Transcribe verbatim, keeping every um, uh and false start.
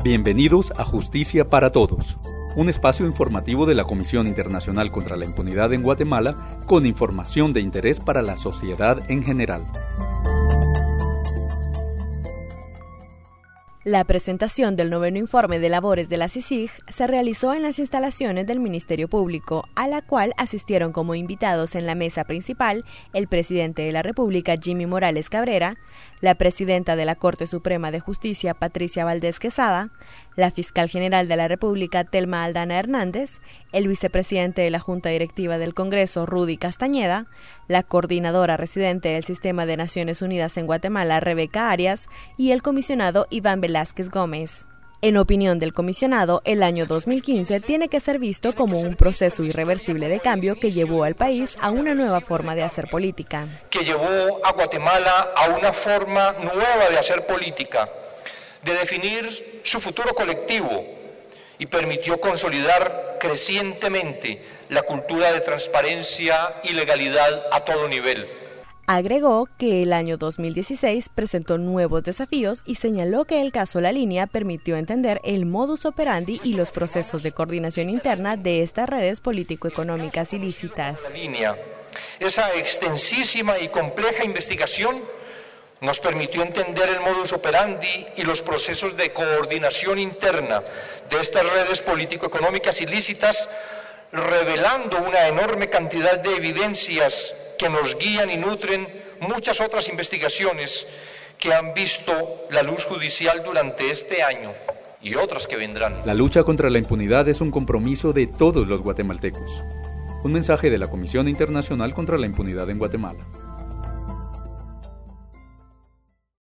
Bienvenidos a Justicia para Todos, un espacio informativo de la Comisión Internacional contra la Impunidad en Guatemala con información de interés para la sociedad en general. La presentación del noveno informe de labores de la C I C I G se realizó en las instalaciones del Ministerio Público, a la cual asistieron como invitados en la mesa principal el presidente de la República, Jimmy Morales Cabrera, la presidenta de la Corte Suprema de Justicia, Patricia Valdés Quesada, la fiscal general de la República, Telma Aldana Hernández, el vicepresidente de la Junta Directiva del Congreso, Rudy Castañeda, la coordinadora residente del Sistema de Naciones Unidas en Guatemala, Rebeca Arias, y el comisionado Iván Velázquez Gómez. En opinión del comisionado, el año dos mil quince tiene que ser visto como un proceso irreversible de cambio que llevó al país a una nueva forma de hacer política. Que llevó a Guatemala a una forma nueva de hacer política, de definir su futuro colectivo, y permitió consolidar crecientemente la cultura de transparencia y legalidad a todo nivel. Agregó que el año dos mil dieciséis presentó nuevos desafíos y señaló que el caso La Línea permitió entender el modus operandi y los procesos de coordinación interna de estas redes político-económicas ilícitas. La Línea, esa extensísima y compleja investigación nos permitió entender el modus operandi y los procesos de coordinación interna de estas redes político-económicas ilícitas, revelando una enorme cantidad de evidencias que nos guían y nutren muchas otras investigaciones que han visto la luz judicial durante este año y otras que vendrán. La lucha contra la impunidad es un compromiso de todos los guatemaltecos. Un mensaje de la Comisión Internacional contra la Impunidad en Guatemala.